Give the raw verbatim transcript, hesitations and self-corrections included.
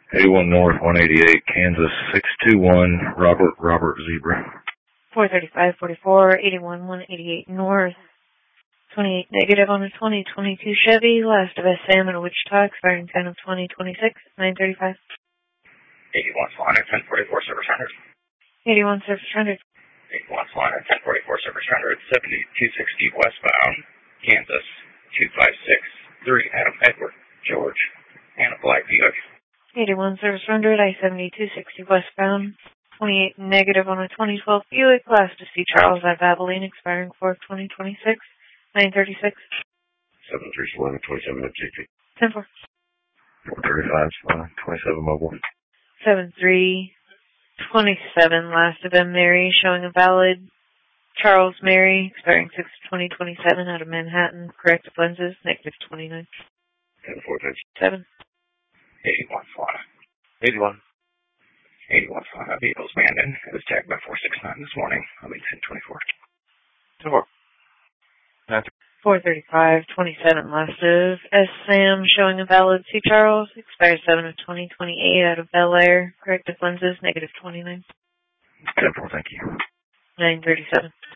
eighty-one North, one eighty-eight, Kansas, six two one, Robert, Robert, Zebra. four thirty-five forty-four, eighty-one, one eighty-eight North, twenty-eight negative on a twenty twenty-two Chevy, last of S M in Wichita, expiring ten of twenty twenty-six, nine thirty-five. eighty-one Slider, ten forty-four, Service rendered. eighty-one Service rendered. eighty-one Slider, ten forty-four, Service rendered, seventy-two sixty westbound, Kansas, two five six three, Adam Edward, George, and a black Buick. eighty-one Service rendered, I seventy-two sixty westbound, twenty-eight negative on a twenty twelve Buick, last to see Charles at Abilene, expiring four of twenty twenty-six, nine thirty-six. seven three seven, twenty-seven F G P. ten four. four thirty-five, twenty-seven mobile. seven three twenty-seven, last of M. Mary, showing a valid Charles Mary, expiring six of twenty twenty-seven, out of Manhattan, corrective lenses, negative twenty-nine. ten four, seven. eighty-one Slider. eighty-one. eighty-one Slider, vehicle's abandoned. It was tagged by four six nine this morning. I'll be ten twenty-four. ten four. four thirty-five twenty-seven, last of S. Sam, showing a valid C. Charles, expires seven of twenty twenty-eight, out of Bel Air, corrective lenses, negative twenty-nine. ten four, thank you. nine thirty-seven.